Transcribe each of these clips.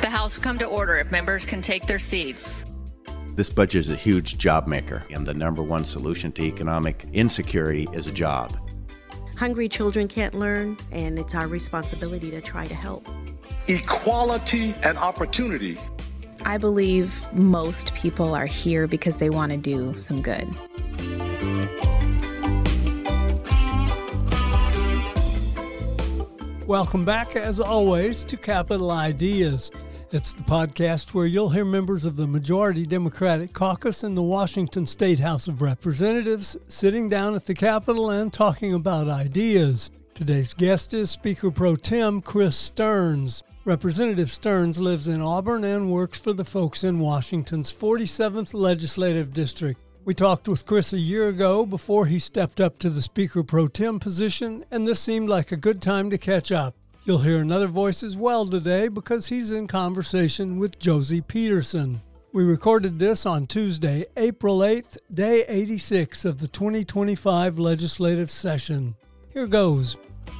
The House will come to order if members can take their seats. This budget is a huge job maker, and the number one solution to economic insecurity is a job. Hungry children can't learn, and it's our responsibility to try to help. Equality and opportunity. I believe most people are here because they want to do some good. Welcome back, as always, to Capital Ideas. It's the podcast where you'll hear members of the majority Democratic caucus in the Washington State House of Representatives sitting down at the Capitol and talking about ideas. Today's guest is Speaker Pro Tem Chris Stearns. Representative Stearns lives in Auburn and works for the folks in Washington's 47th Legislative District. We talked with Chris a year ago before he stepped up to the Speaker Pro Tem position, and this seemed like a good time to catch up. You'll hear another voice as well today because he's in conversation with Josie Peterson. We recorded this on Tuesday, April 8th, day 86 of the 2025 legislative session. Here goes.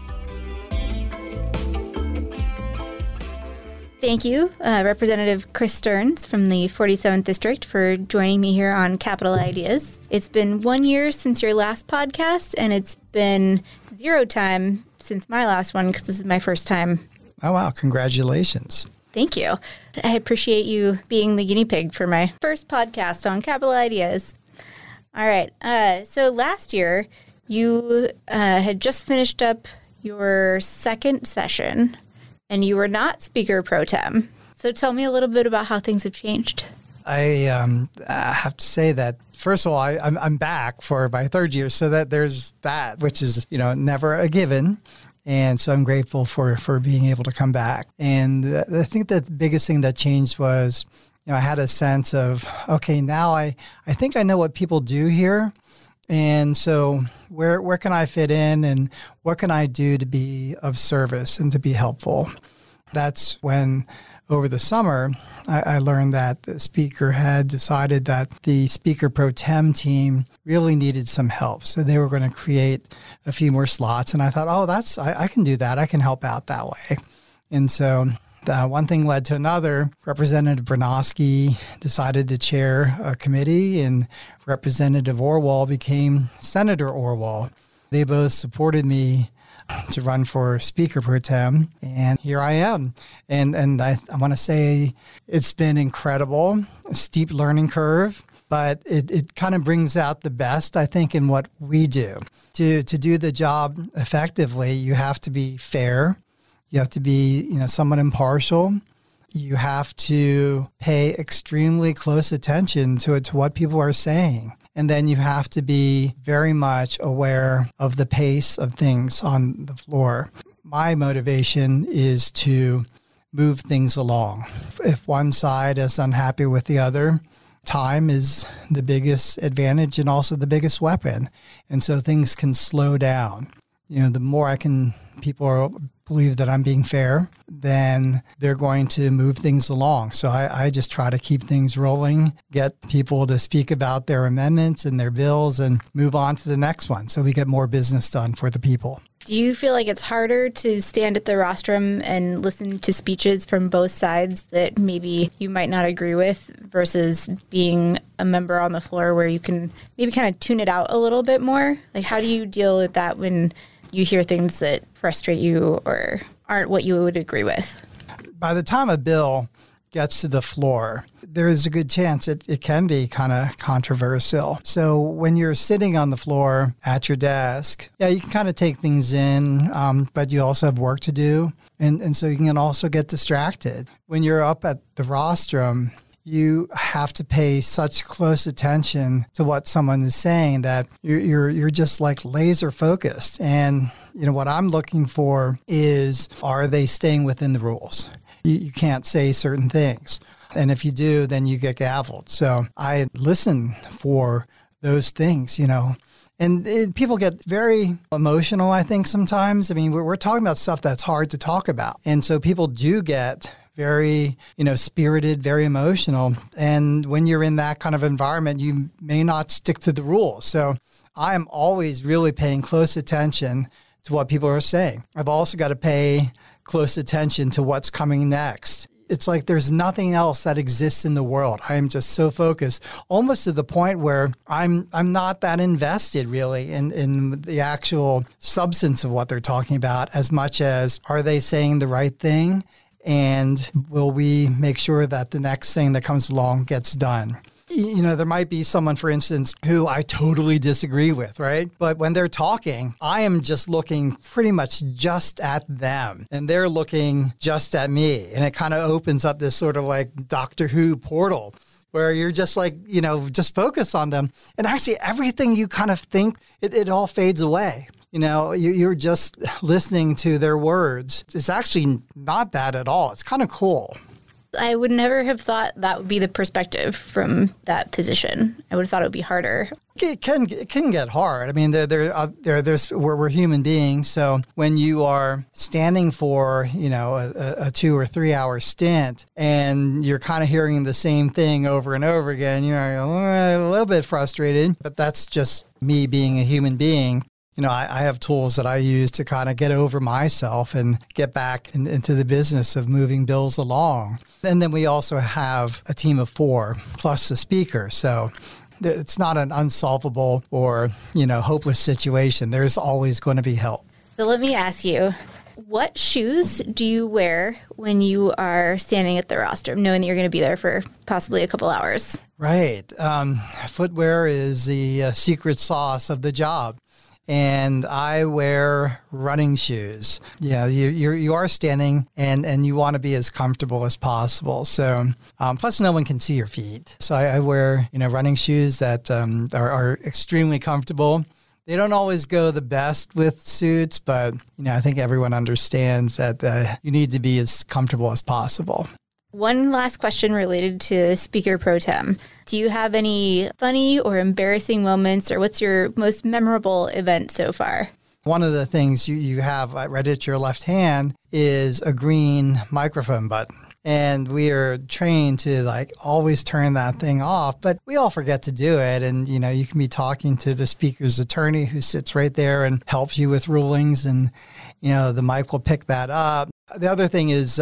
Thank you, Representative Chris Stearns from the 47th District, for joining me here on Capital Ideas. It's been 1 year since your last podcast, and it's been 0 time since my last one because this is my first time. Oh, wow. Congratulations. Thank you. I appreciate you being the guinea pig for my first podcast on Capital Ideas. All right. So last year, you had just finished up your second session, and you were not Speaker Pro Tem. So tell me a little bit about how things have changed. I have to say that, first of all, I'm back for my third year, so that there's that, which is, never a given. And so I'm grateful for being able to come back. And I think that the biggest thing that changed was, I had a sense of, okay, now I think I know what people do here. And so where can I fit in, and what can I do to be of service and to be helpful? That's when, over the summer, I learned that the speaker had decided that the Speaker Pro Tem team really needed some help. So they were going to create a few more slots. And I thought, I can do that. I can help out that way. And so one thing led to another. Representative Bernofsky decided to chair a committee, and Representative Orwell became Senator Orwell. They both supported me to run for Speaker Pro Tem, and here I am. And I want to say it's been incredible, a steep learning curve, but it kind of brings out the best, I think, in what we do. To do the job effectively, you have to be fair. You have to be, somewhat impartial. You have to pay extremely close attention to what people are saying. And then you have to be very much aware of the pace of things on the floor. My motivation is to move things along. If one side is unhappy with the other, time is the biggest advantage and also the biggest weapon. And so things can slow down. The more people believe that I'm being fair, then they're going to move things along. So I just try to keep things rolling, get people to speak about their amendments and their bills, and move on to the next one so we get more business done for the people. Do you feel like it's harder to stand at the rostrum and listen to speeches from both sides that maybe you might not agree with versus being a member on the floor where you can maybe kind of tune it out a little bit more? Like, how do you deal with that when you hear things that frustrate you or aren't what you would agree with? By the time a bill gets to the floor, there is a good chance it can be kind of controversial. So when you're sitting on the floor at your desk, you can kind of take things in, but you also have work to do. And so you can also get distracted. When you're up at the rostrum, you have to pay such close attention to what someone is saying that you're just like laser focused. And what I'm looking for is, are they staying within the rules? You can't say certain things. And if you do, then you get gavelled. So I listen for those things, And people get very emotional, I think, sometimes. I mean, we're talking about stuff that's hard to talk about. And so people do get very, spirited, very emotional. And when you're in that kind of environment, you may not stick to the rules. So I am always really paying close attention to what people are saying. I've also got to pay close attention to what's coming next. it's like there's nothing else that exists in the world. I am just so focused, almost to the point where I'm not that invested really in the actual substance of what they're talking about, as much as are they saying the right thing, and will we make sure that the next thing that comes along gets done. You know, there might be someone, for instance, who I totally disagree with, right? But when they're talking, I am just looking pretty much just at them, and they're looking just at me. And it kind of opens up this sort of like Doctor Who portal where you're just like, you know, just focus on them. And actually everything you kind of think, it all fades away. You know, you're just listening to their words. It's actually not bad at all. It's kind of cool. I would never have thought that would be the perspective from that position. I would have thought it would be harder. It can get hard. I mean, we're human beings. So when you are standing for, you know, a 2 or 3 hour stint and you're kind of hearing the same thing over and over again, you're a little bit frustrated. But that's just me being a human being. You know, I have tools that I use to kind of get over myself and get back into the business of moving bills along. And then we also have a team of 4 plus the speaker. So it's not an unsolvable or, you know, hopeless situation. There's always going to be help. So let me ask you, what shoes do you wear when you are standing at the rostrum, knowing that you're going to be there for possibly a couple hours? Right. Footwear is the secret sauce of the job. And I wear running shoes. Yeah, you are standing and you want to be as comfortable as possible. So plus no one can see your feet. So I wear, you know, running shoes that are extremely comfortable. They don't always go the best with suits, but you know, I think everyone understands that you need to be as comfortable as possible. One last question related to Speaker Pro Tem. Do you have any funny or embarrassing moments, or what's your most memorable event so far? One of the things you have right at your left hand is a green microphone button. And we are trained to like always turn that thing off, but we all forget to do it. And, you know, you can be talking to the speaker's attorney who sits right there and helps you with rulings, and, you know, the mic will pick that up. The other thing is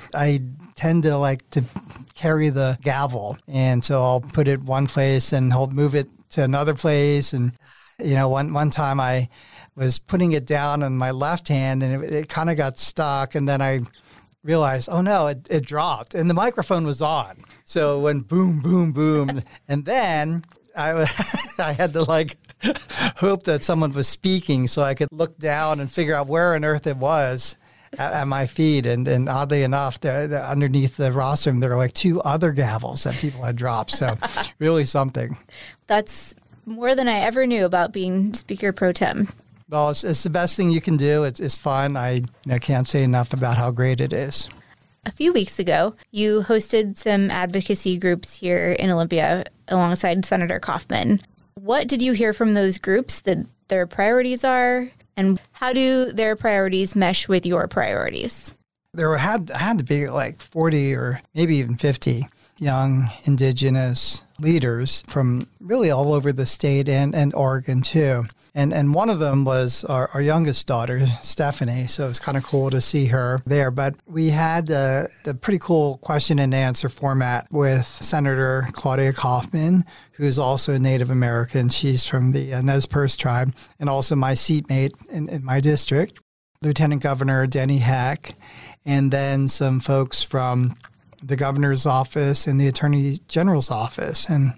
I tend to like to carry the gavel. And so I'll put it one place and I'll move it to another place. And, you know, one time I was putting it down on my left hand and it kind of got stuck. And then I realized, oh no, it dropped and the microphone was on. So it went boom, boom, boom. And then I had to like hope that someone was speaking so I could look down and figure out where on earth it was at my feet. And oddly enough, underneath the rostrum, there were like 2 other gavels that people had dropped. So really something. That's more than I ever knew about being Speaker Pro Tem. Well, it's the best thing you can do. It's fun. I can't say enough about how great it is. A few weeks ago, you hosted some advocacy groups here in Olympia alongside Senator Kaufman. What did you hear from those groups that their priorities are, and how do their priorities mesh with your priorities? There had to be like 40 or maybe even 50 young Indigenous leaders from really all over the state and Oregon too. And one of them was our youngest daughter, Stephanie. So it's kind of cool to see her there. But we had a pretty cool question and answer format with Senator Claudia Kaufman, who's also a Native American. She's from the Nez Perce tribe, and also my seatmate in my district, Lieutenant Governor Denny Heck, and then some folks from the governor's office and the attorney general's office. And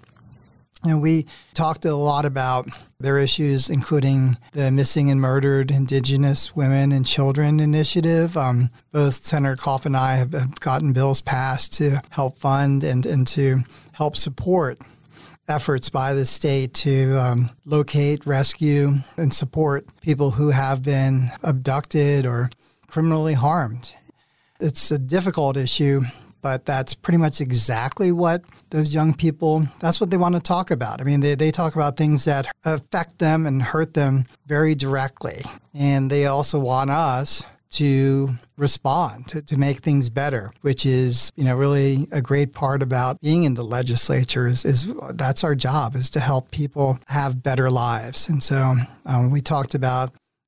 we talked a lot about their issues, including the Missing and Murdered Indigenous Women and Children Initiative. Both Senator Kaufman and I have gotten bills passed to help fund and to help support efforts by the state to locate, rescue, and support people who have been abducted or criminally harmed. It's a difficult issue, but that's pretty much exactly what those young people, that's what they want to talk about. I mean, they talk about things that affect them and hurt them very directly. And they also want us to respond, to make things better, which is, really a great part about being in the legislature is that's our job, is to help people have better lives. And so we talked about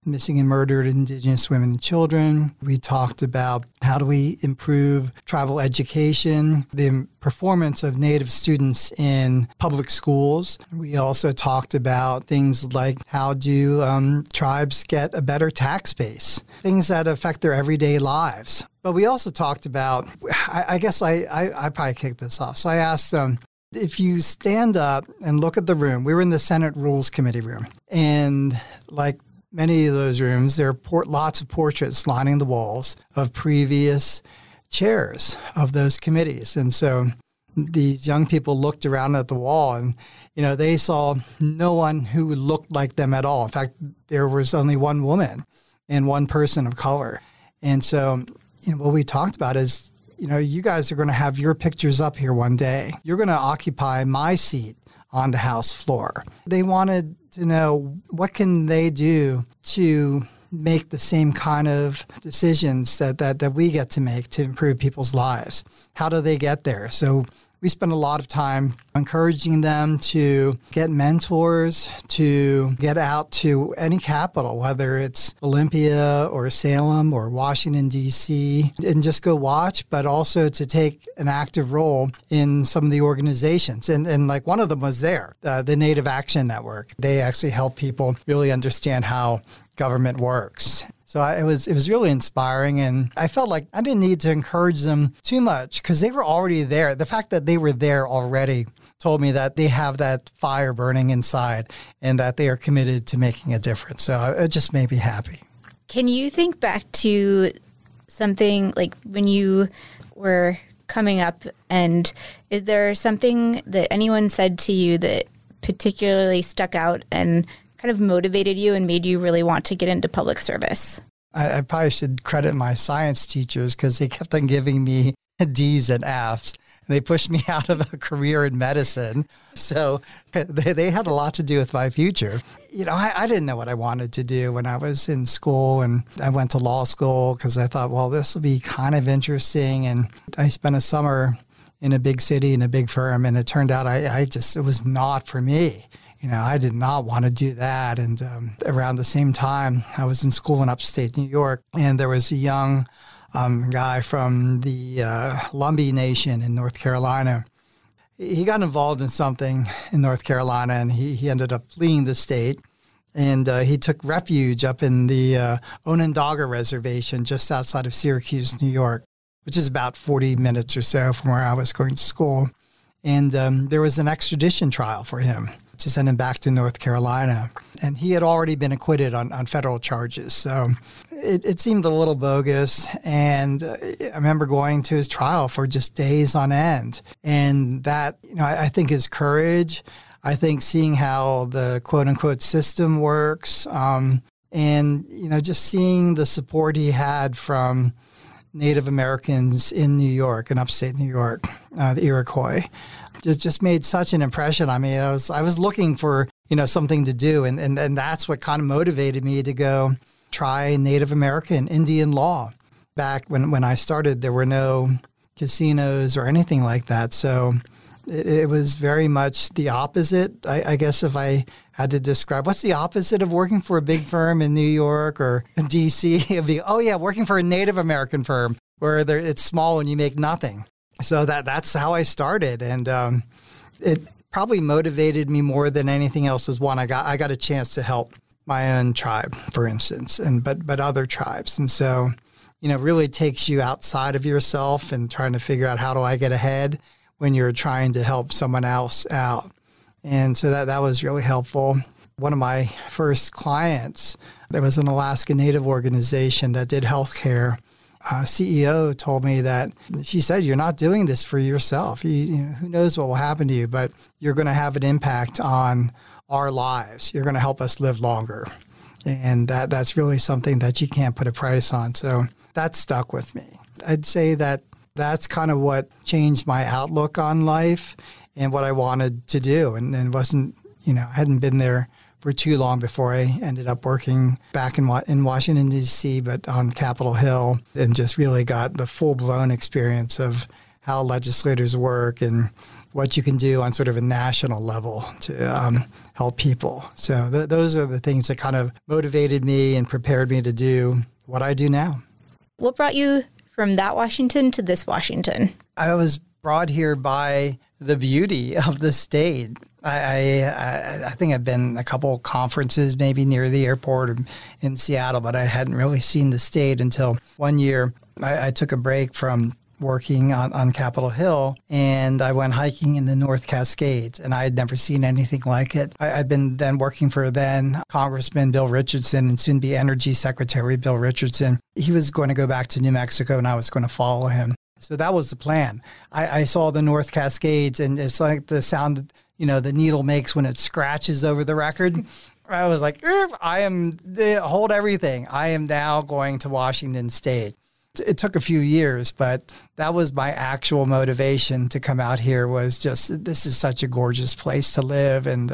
missing and murdered Indigenous women and children. We talked about how do we improve tribal education, the performance of Native students in public schools. We also talked about things like how do tribes get a better tax base, things that affect their everyday lives. But we also talked about, I guess I probably kicked this off. So I asked them, if you stand up and look at the room, we were in the Senate Rules Committee room, and like many of those rooms, there are lots of portraits lining the walls of previous chairs of those committees. And so these young people looked around at the wall and, they saw no one who looked like them at all. In fact, there was only one woman and one person of color. And so, what we talked about is, you guys are going to have your pictures up here one day. You're going to occupy my seat on the House floor. They wanted to know what can they do to make the same kind of decisions that we get to make to improve people's lives. How do they get there? So we spent a lot of time encouraging them to get mentors, to get out to any capital, whether it's Olympia or Salem or Washington, D.C., and just go watch, but also to take an active role in some of the organizations. And like one of them was there, the Native Action Network. They actually help people really understand how government works. So it was really inspiring, and I felt like I didn't need to encourage them too much because they were already there. The fact that they were there already told me that they have that fire burning inside and that they are committed to making a difference. So it just made me happy. Can you think back to something like when you were coming up, and is there something that anyone said to you that particularly stuck out and kind of motivated you and made you really want to get into public service? I probably should credit my science teachers because they kept on giving me D's and F's. And they pushed me out of a career in medicine. So they had a lot to do with my future. I didn't know what I wanted to do when I was in school, and I went to law school because I thought, well, this will be kind of interesting. And I spent a summer in a big city in a big firm, and it turned out it was not for me. I did not want to do that. And around the same time, I was in school in upstate New York, and there was a young guy from the Lumbee Nation in North Carolina. He got involved in something in North Carolina, and he ended up fleeing the state. And he took refuge up in the Onondaga Reservation just outside of Syracuse, New York, which is about 40 minutes or so from where I was going to school. And there was an extradition trial for him to send him back to North Carolina. And he had already been acquitted on federal charges. So it seemed a little bogus. And I remember going to his trial for just days on end. And that, I think his courage, I think seeing how the quote unquote system works, and, just seeing the support he had from Native Americans in New York, in upstate New York, the Iroquois, just made such an impression on me. I was looking for, something to do. And that's what kind of motivated me to go try Native American Indian law. Back when I started, there were no casinos or anything like that. So it was very much the opposite. I guess if I had to describe, what's the opposite of working for a big firm in New York or in D.C.? It'd be, working for a Native American firm where it's small and you make nothing. So that's how I started. And it probably motivated me more than anything else was one, I got a chance to help my own tribe, for instance, but other tribes. And so, really takes you outside of yourself and trying to figure out how do I get ahead when you're trying to help someone else out. And so that was really helpful. One of my first clients, there was an Alaska Native organization that did healthcare. CEO told me that, she said, you're not doing this for yourself. Who knows what will happen to you, but you're going to have an impact on our lives. You're going to help us live longer. And that's really something that you can't put a price on. So that stuck with me. I'd say that's kind of what changed my outlook on life and what I wanted to do. And wasn't, I hadn't been there for too long before I ended up working back in Washington, D.C., but on Capitol Hill, and just really got the full-blown experience of how legislators work and what you can do on sort of a national level to help people. So those are the things that kind of motivated me and prepared me to do what I do now. What brought you from that Washington to this Washington? I was brought here by the beauty of the state. I think I've been a couple conferences maybe near the airport or in Seattle, but I hadn't really seen the state until one year. I took a break from working on Capitol Hill, and I went hiking in the North Cascades, and I had never seen anything like it. I'd been then working for then Congressman Bill Richardson and soon be Energy Secretary Bill Richardson. He was going to go back to New Mexico, and I was going to follow him. So that was the plan. I saw the North Cascades, and it's like the sound, the needle makes when it scratches over the record. I was like, hold everything. I am now going to Washington State. It took a few years, but that was my actual motivation to come out here, was just, this is such a gorgeous place to live. And,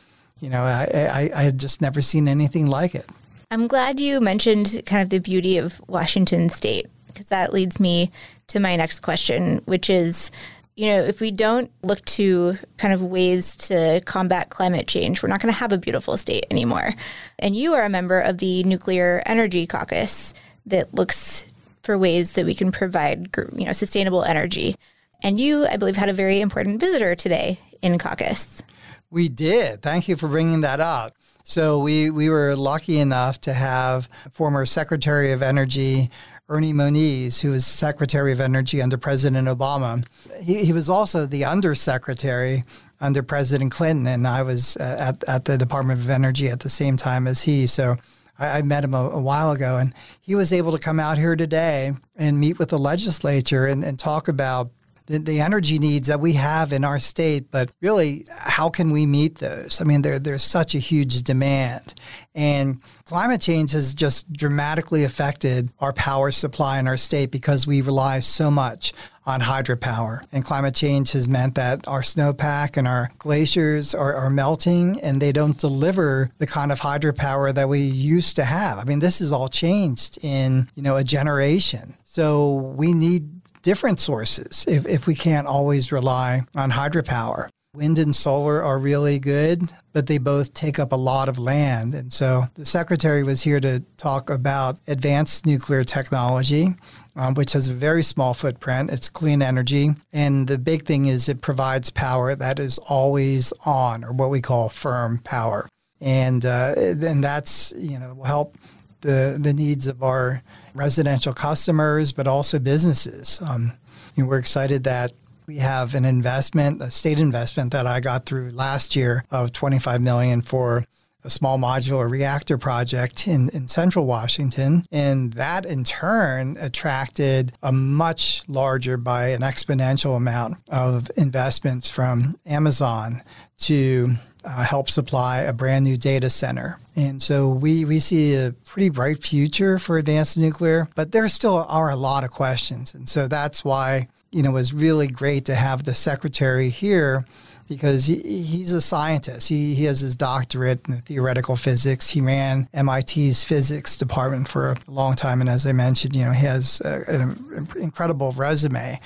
I had just never seen anything like it. I'm glad you mentioned kind of the beauty of Washington State, because that leads me to my next question, which is, if we don't look to kind of ways to combat climate change, we're not going to have a beautiful state anymore. And you are a member of the Nuclear Energy Caucus that looks for ways that we can provide, sustainable energy. And you, I believe, had a very important visitor today in caucus. We did. Thank you for bringing that up. So we were lucky enough to have former Secretary of Energy Ernie Moniz, who was Secretary of Energy under President Obama. He was also the Undersecretary under President Clinton, and I was at the Department of Energy at the same time as he. So I met him a while ago, and he was able to come out here today and meet with the legislature and talk about the energy needs that we have in our state, but really, how can we meet those? I mean, there's such a huge demand. And climate change has just dramatically affected our power supply in our state because we rely so much on hydropower. And climate change has meant that our snowpack and our glaciers are melting, and they don't deliver the kind of hydropower that we used to have. I mean, this has all changed in, a generation. So we need different sources if we can't always rely on hydropower. Wind and solar are really good, but they both take up a lot of land. And so the secretary was here to talk about advanced nuclear technology, which has a very small footprint. It's clean energy. And the big thing is it provides power that is always on, or what we call firm power. And then that's, will help the needs of our residential customers, but also businesses. We're excited that we have an investment, a state investment that I got through last year of $25 million for a small modular reactor project in central Washington. And that in turn attracted a much larger, by an exponential amount, of investments from Amazon to help supply a brand new data center. And so we see a pretty bright future for advanced nuclear, but there still are a lot of questions. And so that's why, it was really great to have the secretary here, because he's a scientist. He has his doctorate in theoretical physics. He ran MIT's physics department for a long time. And as I mentioned, he has an incredible resume.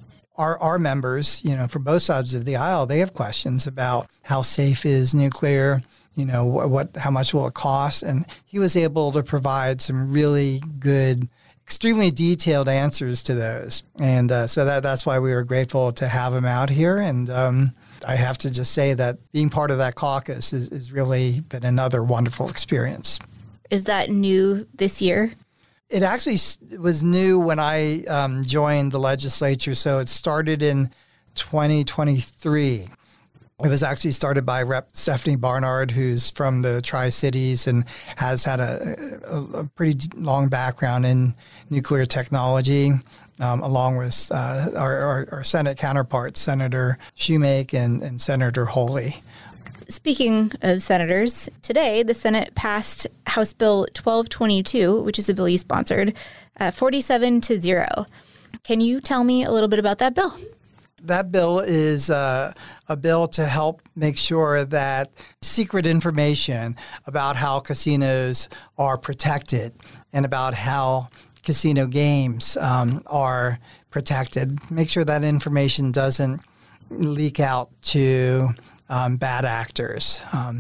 Our members, from both sides of the aisle, they have questions about how safe is nuclear, how much will it cost? And he was able to provide some really good, extremely detailed answers to those. And so that's why we were grateful to have him out here. And I have to just say that being part of that caucus has really been another wonderful experience. Is that new this year? It actually was new when I joined the legislature. So it started in 2023. It was actually started by Rep. Stephanie Barnard, who's from the Tri-Cities and has had a pretty long background in nuclear technology, along with our Senate counterparts, Senator Shoemake and Senator Holy. Speaking of senators, today the Senate passed House Bill 1222, which is a bill you sponsored, 47-0. Can you tell me a little bit about that bill? That bill is a bill to help make sure that secret information about how casinos are protected and about how casino games are protected. Make sure that information doesn't leak out to bad actors.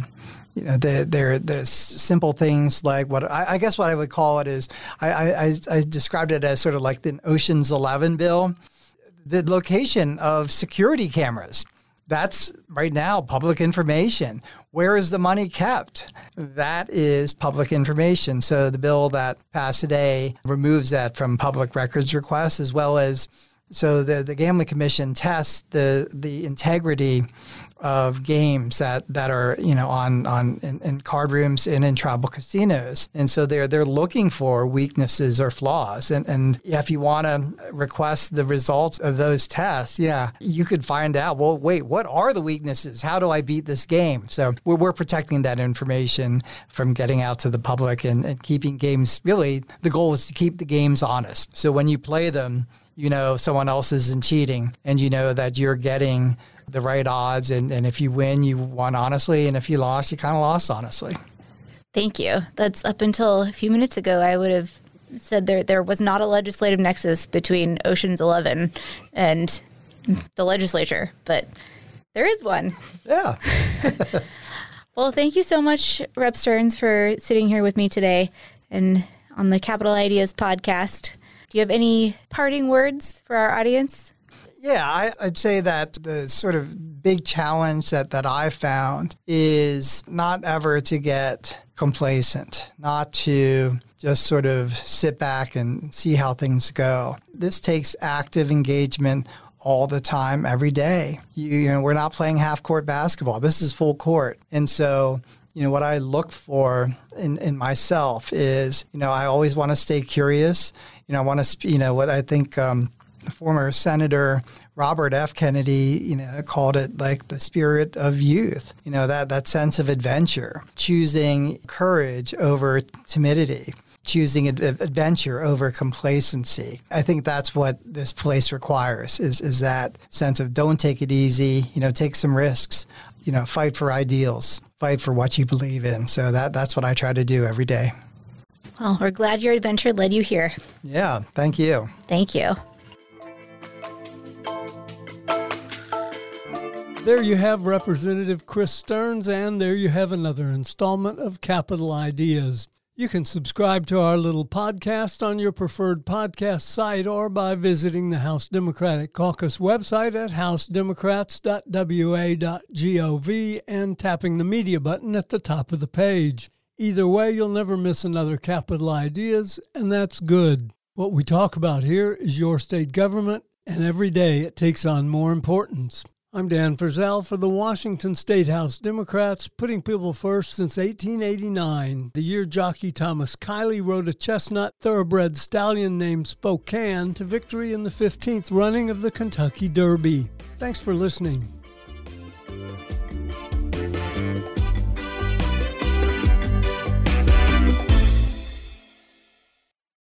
There's simple things like what I guess what I would call it is I described it as sort of like the Ocean's 11 bill. The location of security cameras, that's right now public information. Where is the money kept? That is public information. So the bill that passed today removes that from public records requests, as well as so the Gambling Commission tests the integrity of games that are in card rooms and in tribal casinos, and so they're looking for weaknesses or flaws. And if you want to request the results of those tests, you could find out. Well, wait, what are the weaknesses? How do I beat this game? So we're protecting that information from getting out to the public and keeping games. Really, the goal is to keep the games honest. So when you play them, you know someone else isn't cheating, and you know that you're getting the right odds. And if you win, you won honestly. And if you lost, you kind of lost honestly. Thank you. That's up until a few minutes ago, I would have said there was not a legislative nexus between Ocean's 11 and the legislature, but there is one. Yeah. Well, thank you so much, Rep. Stearns, for sitting here with me today and on the Capital Ideas podcast. Do you have any parting words for our audience? Yeah, I'd say that the sort of big challenge that I've found is not ever to get complacent, not to just sort of sit back and see how things go. This takes active engagement all the time, every day. You know, we're not playing half-court basketball. This is full court. And so, you know, what I look for in myself is, you know, I always want to stay curious. You know, I want to, what I think former Senator Robert F. Kennedy, called it like the spirit of youth, that sense of adventure, choosing courage over timidity, choosing adventure over complacency. I think that's what this place requires is that sense of don't take it easy, take some risks, fight for ideals, fight for what you believe in. So that's what I try to do every day. Well, we're glad your adventure led you here. Yeah, thank you. Thank you. There you have Representative Chris Stearns, and there you have another installment of Capital Ideas. You can subscribe to our little podcast on your preferred podcast site or by visiting the House Democratic Caucus website at housedemocrats.wa.gov and tapping the media button at the top of the page. Either way, you'll never miss another Capital Ideas, and that's good. What we talk about here is your state government, and every day it takes on more importance. I'm Dan Frizzell for the Washington State House Democrats, putting people first since 1889, the year jockey Thomas Kiley rode a chestnut thoroughbred stallion named Spokane to victory in the 15th running of the Kentucky Derby. Thanks for listening.